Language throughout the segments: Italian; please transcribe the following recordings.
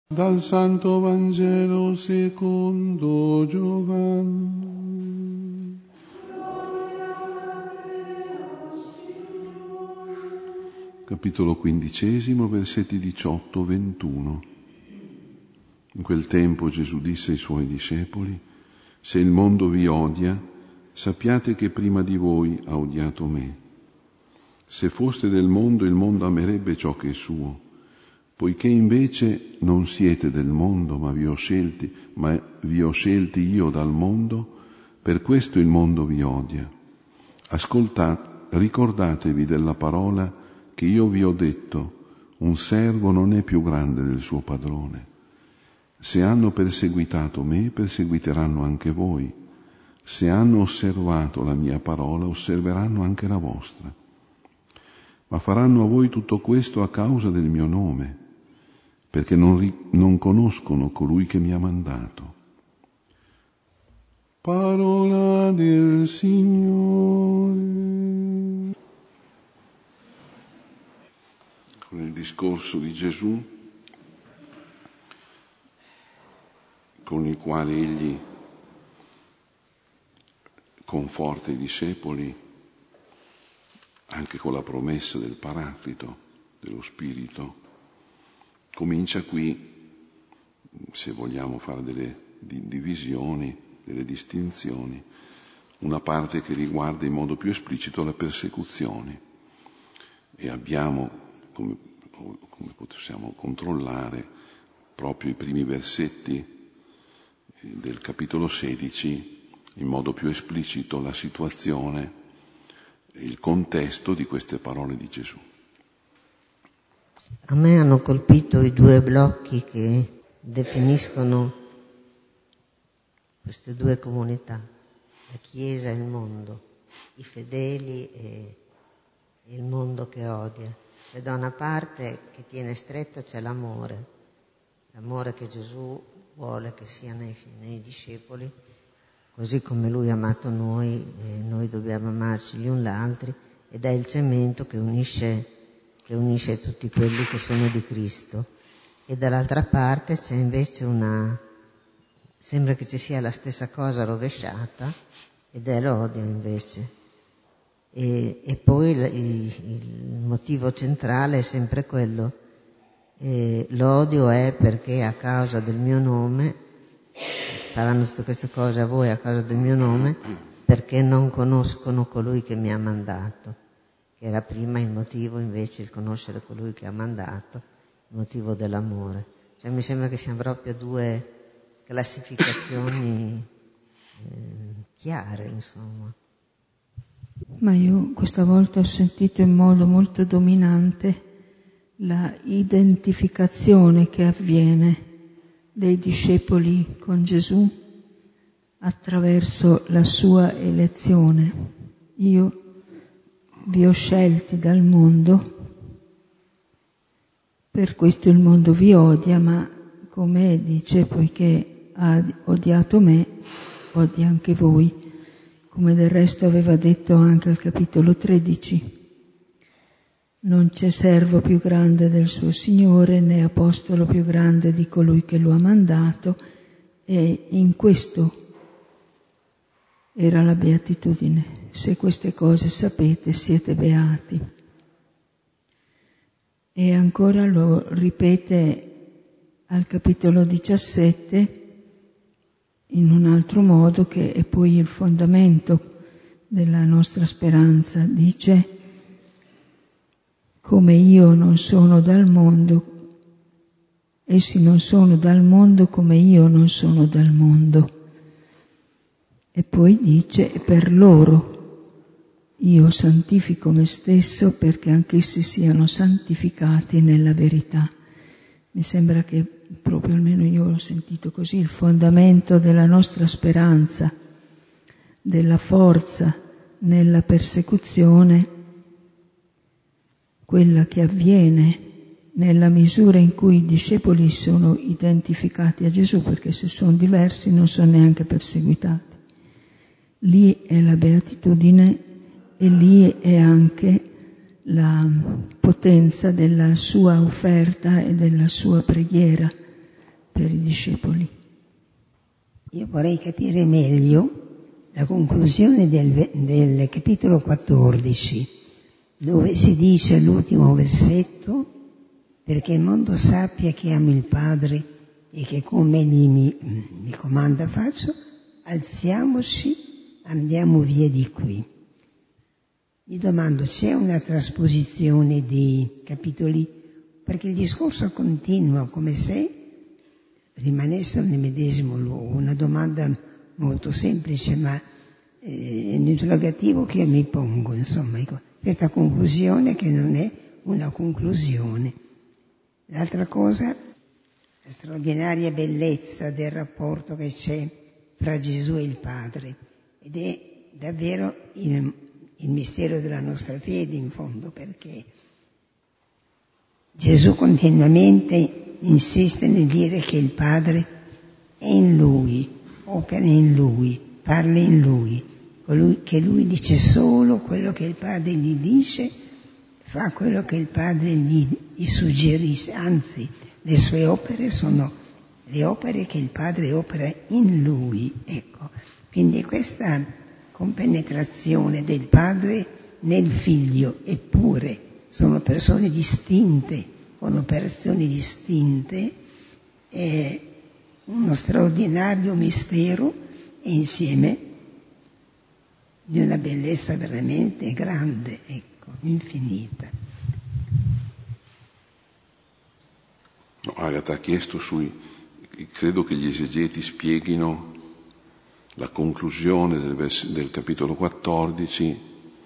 Dal Santo Vangelo secondo Giovanni. Capitolo 15, versetti 18-21. In quel tempo Gesù disse ai suoi discepoli: se il mondo vi odia, sappiate che prima di voi ha odiato me. Se foste del mondo, il mondo amerebbe ciò che è suo. Poiché invece non siete del mondo, ma vi ho scelti io dal mondo, per questo il mondo vi odia. Ricordatevi della parola che io vi ho detto: un servo non è più grande del suo padrone. Se hanno perseguitato me, perseguiteranno anche voi. Se hanno osservato la mia parola, osserveranno anche la vostra. Ma faranno a voi tutto questo a causa del mio nome, perché non conoscono colui che mi ha mandato. Parola del Signore. Con il discorso di Gesù, con il quale egli conforta i discepoli, anche con la promessa del Paraclito, dello Spirito, comincia qui, se vogliamo fare delle divisioni, delle distinzioni, una parte che riguarda in modo più esplicito la persecuzione. E abbiamo, come possiamo controllare, proprio i primi versetti del capitolo 16, in modo più esplicito la situazione, il contesto di queste parole di Gesù. A me hanno colpito i due blocchi che definiscono queste due comunità, la Chiesa e il mondo, i fedeli e il mondo che odia. E da una parte che tiene stretto c'è l'amore che Gesù vuole che sia nei discepoli, così come Lui ha amato noi, e noi dobbiamo amarci gli uni gli altri, ed è il cemento che unisce tutti quelli che sono di Cristo. E dall'altra parte c'è invece sembra che ci sia la stessa cosa rovesciata, ed è l'odio invece. E poi il motivo centrale è sempre quello. L'odio è perché a causa del mio nome faranno tutte queste cose a voi a causa del mio nome, perché non conoscono colui che mi ha mandato, che era prima il motivo, invece il conoscere colui che ha mandato, il motivo dell'amore. Cioè mi sembra che siano proprio due classificazioni chiare, insomma. Ma io questa volta ho sentito in modo molto dominante la identificazione che avviene dei discepoli con Gesù attraverso la sua elezione. Io vi ho scelti dal mondo, per questo il mondo vi odia, ma come dice, poiché ha odiato me, odia anche voi, come del resto aveva detto anche al capitolo 13. Non c'è servo più grande del suo Signore, né apostolo più grande di colui che lo ha mandato, e in questo era la beatitudine. Se queste cose sapete, siete beati. E ancora lo ripete al capitolo 17 in un altro modo, che è poi il fondamento della nostra speranza. Dice: come io non sono dal mondo, essi non sono dal mondo come io non sono dal mondo. E poi dice: e per loro io santifico me stesso, perché anch'essi siano santificati nella verità. Mi sembra che proprio, almeno io l'ho sentito così, il fondamento della nostra speranza, della forza nella persecuzione, quella che avviene nella misura in cui i discepoli sono identificati a Gesù, perché se sono diversi non sono neanche perseguitati. Lì è la beatitudine e lì è anche la potenza della sua offerta e della sua preghiera, per i discepoli. Io vorrei capire meglio la conclusione del capitolo 14, dove si dice all'ultimo versetto: perché il mondo sappia che amo il Padre e che come Egli mi comanda faccio, alziamoci, andiamo via di qui. Mi domando, c'è una trasposizione di capitoli? Perché il discorso continua come se rimanessero nel medesimo luogo. Una domanda molto semplice, ma è un interrogativo che io mi pongo, insomma, questa conclusione che non è una conclusione. L'altra cosa, la straordinaria bellezza del rapporto che c'è fra Gesù e il Padre, ed è davvero il mistero della nostra fede, in fondo, perché Gesù continuamente insiste nel dire che il Padre è in Lui, opera in Lui, parla in Lui, che Lui dice solo quello che il Padre gli dice, fa quello che il Padre gli suggerisce, anzi le sue opere sono le opere che il Padre opera in Lui. Ecco. Quindi questa compenetrazione del Padre nel Figlio, eppure sono persone distinte, con operazioni distinte, è uno straordinario mistero e insieme di una bellezza veramente grande, ecco, infinita. No, Agata ha chiesto credo che gli esegeti spieghino la conclusione del capitolo 14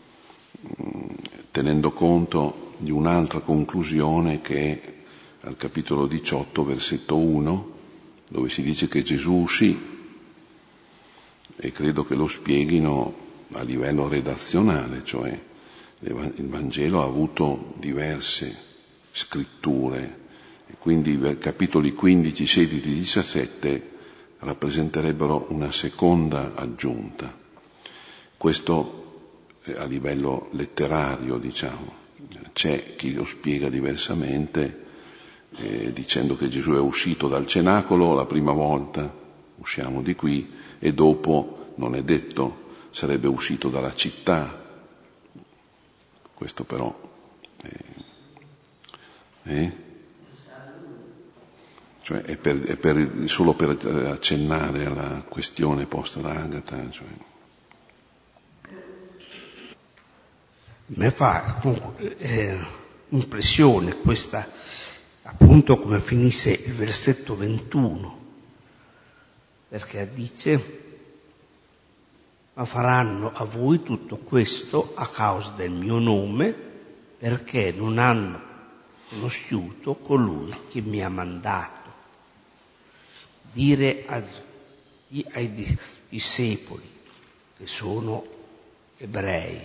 tenendo conto di un'altra conclusione che è al capitolo 18, versetto 1, dove si dice che Gesù uscì, e credo che lo spieghino a livello redazionale, cioè il Vangelo ha avuto diverse scritture e quindi i capitoli 15, 16 e 17 rappresenterebbero una seconda aggiunta. Questo a livello letterario, diciamo. C'è chi lo spiega diversamente, dicendo che Gesù è uscito dal cenacolo la prima volta, usciamo di qui, e dopo, non è detto, sarebbe uscito dalla città. Questo però cioè è solo per accennare alla questione posta da Agata. Cioè. Mi fa impressione questa, appunto, come finisse il versetto 21, perché dice: ma faranno a voi tutto questo a causa del mio nome, perché non hanno conosciuto colui che mi ha mandato. Dire ai discepoli, che sono ebrei,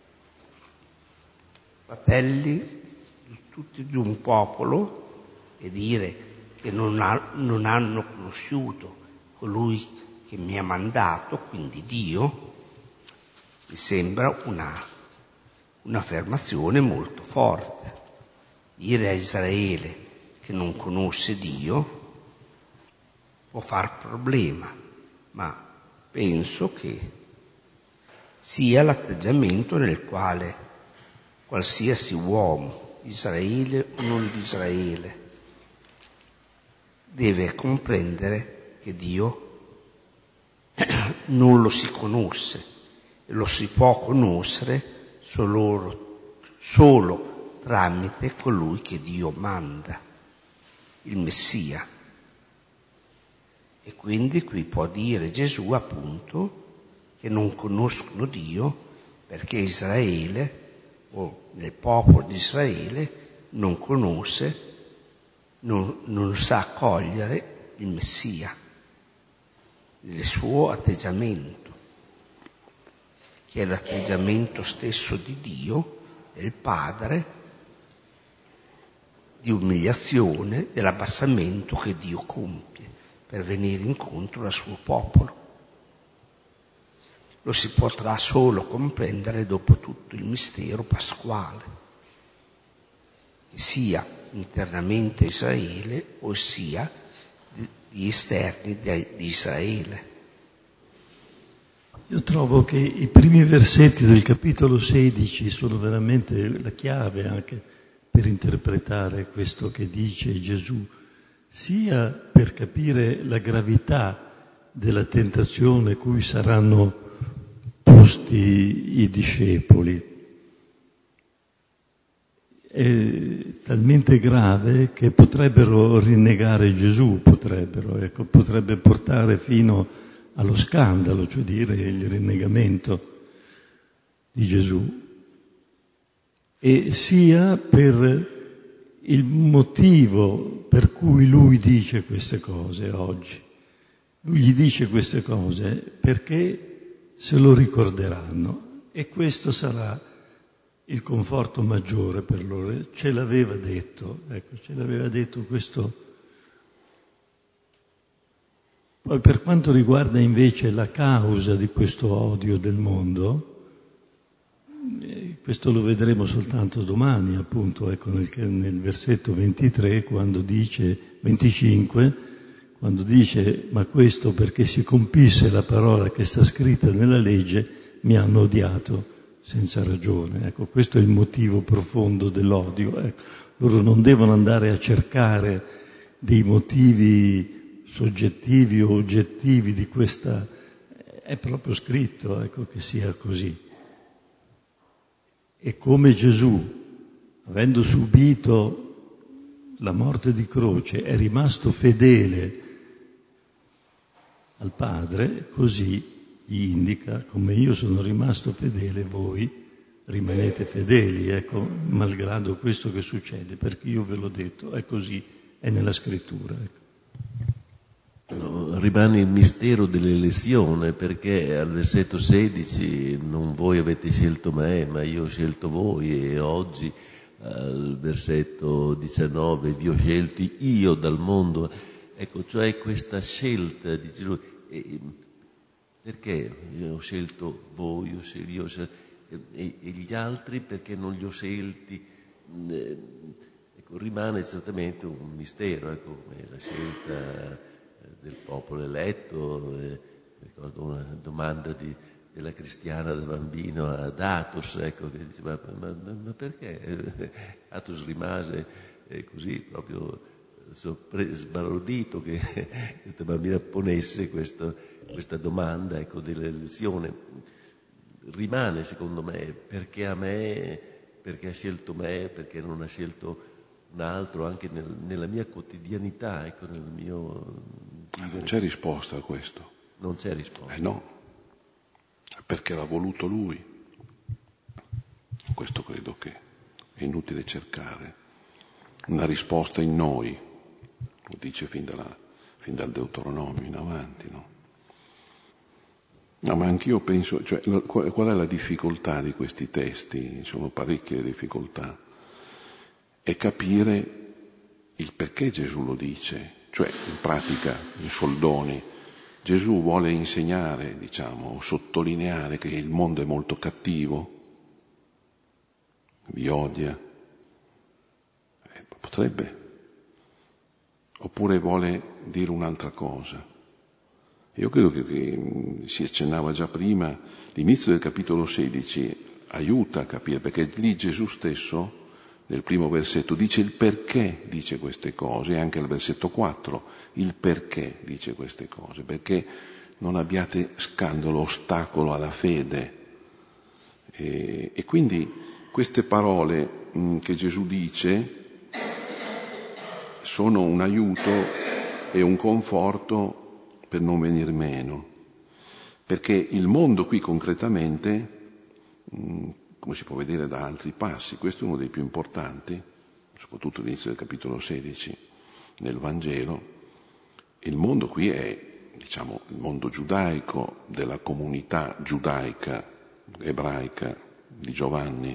fratelli tutti di un popolo, e dire che non hanno conosciuto colui che mi ha mandato, quindi Dio, mi sembra un'affermazione molto forte. Dire a Israele che non conosce Dio può far problema, ma penso che sia l'atteggiamento nel quale qualsiasi uomo, di Israele o non di Israele, deve comprendere che Dio non lo si conosce e lo si può conoscere solo tramite colui che Dio manda, il Messia. E quindi qui può dire Gesù, appunto, che non conoscono Dio perché Israele, o nel popolo di Israele, non conosce, non sa accogliere il Messia, il suo atteggiamento, che è l'atteggiamento stesso di Dio, del Padre, di umiliazione, dell'abbassamento che Dio compie per venire incontro al suo popolo. Lo si potrà solo comprendere dopo tutto il mistero pasquale, che sia internamente Israele, ossia gli esterni di Israele. Io trovo che i primi versetti del capitolo 16 sono veramente la chiave anche per interpretare questo che dice Gesù, sia per capire la gravità della tentazione cui saranno posti i discepoli. È talmente grave che potrebbero rinnegare Gesù, potrebbe portare fino allo scandalo, cioè dire il rinnegamento di Gesù, e sia per il motivo per cui lui dice queste cose oggi. Lui gli dice queste cose perché se lo ricorderanno, e questo sarà il conforto maggiore per loro. Ce l'aveva detto questo. Poi per quanto riguarda invece la causa di questo odio del mondo, questo lo vedremo soltanto domani, appunto, nel versetto 25, quando dice: ma questo perché si compisse la parola che sta scritta nella legge, mi hanno odiato senza ragione. Questo è il motivo profondo dell'odio. Loro non devono andare a cercare dei motivi soggettivi o oggettivi di questa, è proprio scritto, che sia così. E come Gesù, avendo subito la morte di croce, è rimasto fedele al Padre, così gli indica: come io sono rimasto fedele, voi rimanete fedeli, malgrado questo che succede, perché io ve l'ho detto, è così, è nella scrittura. No, rimane il mistero dell'elezione, perché al versetto 16 non voi avete scelto me, ma io ho scelto voi, e oggi al versetto 19 vi ho scelti io dal mondo. Cioè questa scelta di Gesù. Perché io ho scelto voi, e gli altri perché non li ho scelti? Rimane certamente un mistero, come la scelta del popolo eletto. Ricordo una domanda della cristiana da bambino ad Athos, che diceva: ma perché? Athos rimase così proprio sbalordito che questa bambina ponesse questa domanda, dell'elezione. Rimane, secondo me, perché a me, perché ha scelto me, perché non ha scelto un altro, anche nella mia quotidianità, nel mio vivere. Non c'è risposta a questo. Non c'è risposta. No, perché l'ha voluto lui. Questo credo che è inutile cercare una risposta in noi, lo dice fin dal Deuteronomio in avanti, no? No, ma anch'io penso, qual è la difficoltà di questi testi? Ci sono parecchie difficoltà. È capire il perché Gesù lo dice, cioè in pratica, in soldoni, Gesù vuole insegnare, sottolineare che il mondo è molto cattivo, vi odia, potrebbe, oppure vuole dire un'altra cosa. Io credo che si accennava già prima, l'inizio del capitolo 16 aiuta a capire, perché lì Gesù stesso, nel primo versetto, dice il perché dice queste cose, e anche al versetto 4, il perché dice queste cose, perché non abbiate scandalo, ostacolo alla fede. E quindi queste parole che Gesù dice sono un aiuto e un conforto per non venir meno, perché il mondo qui concretamente, come si può vedere da altri passi, questo è uno dei più importanti, soprattutto all'inizio del capitolo 16 nel Vangelo, il mondo qui è, il mondo giudaico, della comunità giudaica, ebraica di Giovanni,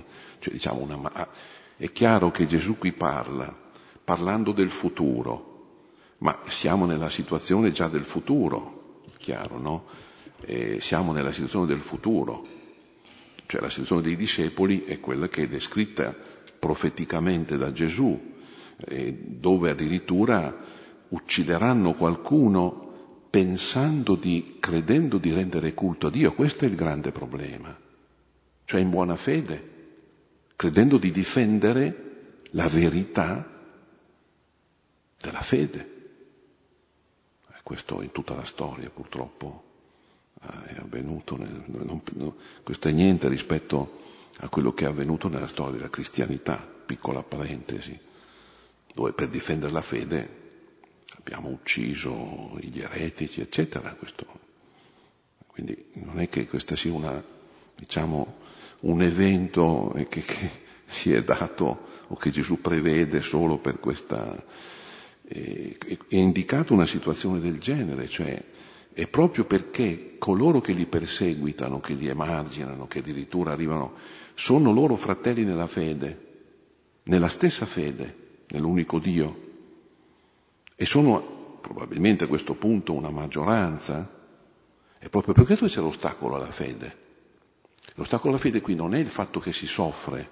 è chiaro che Gesù qui parlando del futuro, ma siamo nella situazione già del futuro, chiaro, no? Siamo nella situazione del futuro, cioè la situazione dei discepoli è quella che è descritta profeticamente da Gesù, dove addirittura uccideranno qualcuno credendo di rendere culto a Dio. Questo è il grande problema. Cioè in buona fede, credendo di difendere la verità della fede. Questo in tutta la storia purtroppo è avvenuto. Questo è niente rispetto a quello che è avvenuto nella storia della cristianità, piccola parentesi, dove per difendere la fede abbiamo ucciso gli eretici, eccetera. Quindi non è che questa sia un evento che si è dato o che Gesù prevede solo per questa. È indicato una situazione del genere, cioè è proprio perché coloro che li perseguitano, che li emarginano, che addirittura arrivano, sono loro fratelli nella fede, nella stessa fede, nell'unico Dio, e sono probabilmente a questo punto una maggioranza, è proprio per questo che c'è l'ostacolo alla fede. L'ostacolo alla fede qui non è il fatto che si soffre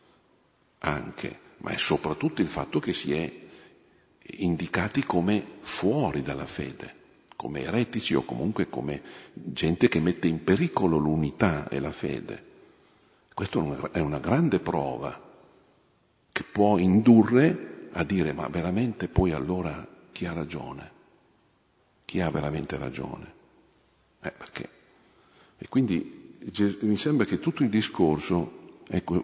anche, ma è soprattutto il fatto che si è indicati come fuori dalla fede, come eretici o comunque come gente che mette in pericolo l'unità e la fede. Questa è una grande prova che può indurre a dire: ma veramente poi allora chi ha ragione? Chi ha veramente ragione? Perché? E quindi mi sembra che tutto il discorso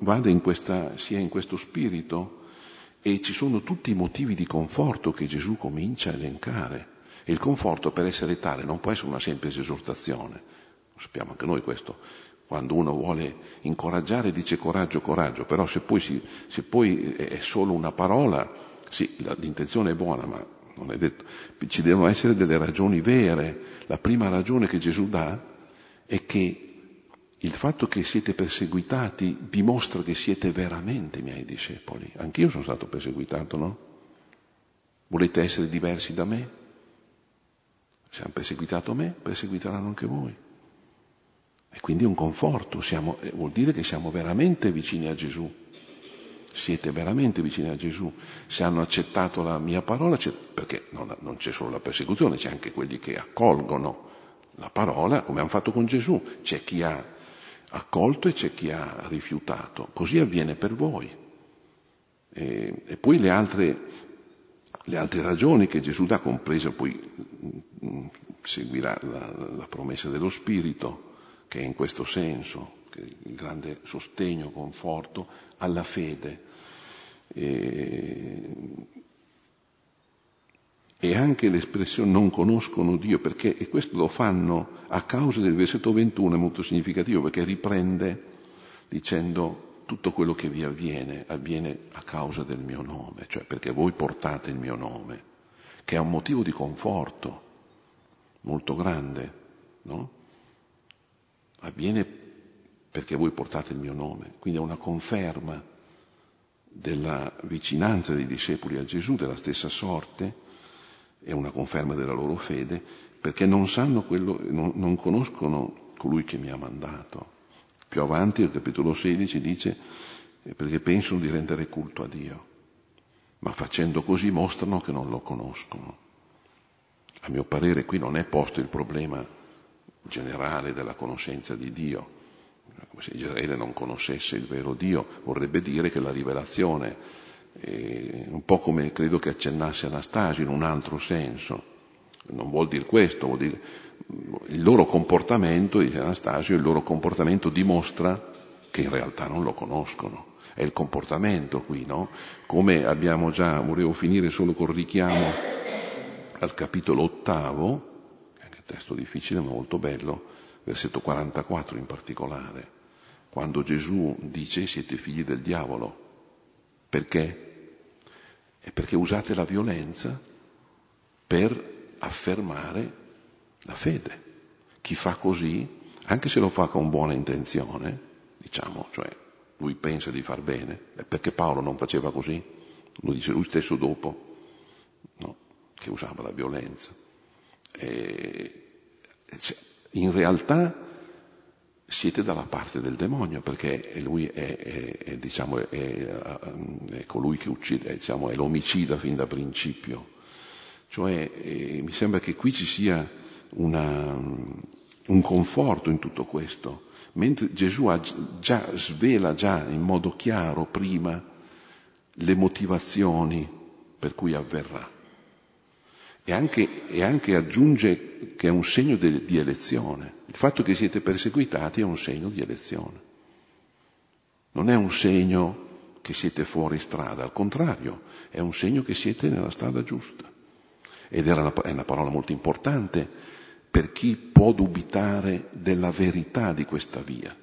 sia in questo spirito, e ci sono tutti i motivi di conforto che Gesù comincia a elencare. E il conforto, per essere tale, non può essere una semplice esortazione. Lo sappiamo anche noi questo. Quando uno vuole incoraggiare dice coraggio, coraggio, però se poi è solo una parola, sì, l'intenzione è buona, ma non è detto. Ci devono essere delle ragioni vere. La prima ragione che Gesù dà è che il fatto che siete perseguitati dimostra che siete veramente miei discepoli. Anch'io sono stato perseguitato, no? Volete essere diversi da me? Se hanno perseguitato me, perseguiteranno anche voi. E quindi è un conforto, vuol dire che siamo veramente vicini a Gesù. Siete veramente vicini a Gesù. Se hanno accettato la mia parola, perché non c'è solo la persecuzione, c'è anche quelli che accolgono la parola, come hanno fatto con Gesù. C'è chi ha accolto e c'è chi ha rifiutato. Così avviene per voi. E poi le altre ragioni che Gesù dà, compresa poi seguirà la promessa dello Spirito, che è in questo senso, che è il grande sostegno, conforto alla fede. E anche l'espressione non conoscono Dio, e questo lo fanno a causa del versetto 21, è molto significativo, perché riprende dicendo: tutto quello che vi avviene a causa del mio nome, cioè perché voi portate il mio nome, che è un motivo di conforto molto grande, no? Avviene perché voi portate il mio nome, quindi è una conferma della vicinanza dei discepoli a Gesù, della stessa sorte, è una conferma della loro fede, perché non conoscono colui che mi ha mandato. Più avanti, al capitolo 16, dice: perché pensano di rendere culto a Dio, ma facendo così mostrano che non lo conoscono. A mio parere qui non è posto il problema generale della conoscenza di Dio. Come se Israele non conoscesse il vero Dio, vorrebbe dire che la rivelazione, un po' come credo che accennasse Anastasio in un altro senso, non vuol dire questo, vuol dire il loro comportamento, dice Anastasio, il loro comportamento dimostra che in realtà non lo conoscono. È il comportamento qui, no? Come abbiamo già, volevo finire solo col richiamo al capitolo 8, anche testo difficile ma molto bello, versetto 44 in particolare, quando Gesù dice: siete figli del diavolo. Perché? È perché usate la violenza per affermare la fede. Chi fa così, anche se lo fa con buona intenzione, diciamo, cioè lui pensa di far bene, perché Paolo non faceva così? Lo dice lui stesso dopo, no? Che usava la violenza. In realtà siete dalla parte del demonio, perché lui è colui che uccide, è l'omicida fin da principio. Cioè mi sembra che qui ci sia un conforto in tutto questo, mentre Gesù svela già in modo chiaro prima le motivazioni per cui avverrà. E anche aggiunge che è un segno di elezione. Il fatto che siete perseguitati è un segno di elezione. Non è un segno che siete fuori strada, al contrario, è un segno che siete nella strada giusta. Ed è una parola molto importante per chi può dubitare della verità di questa via.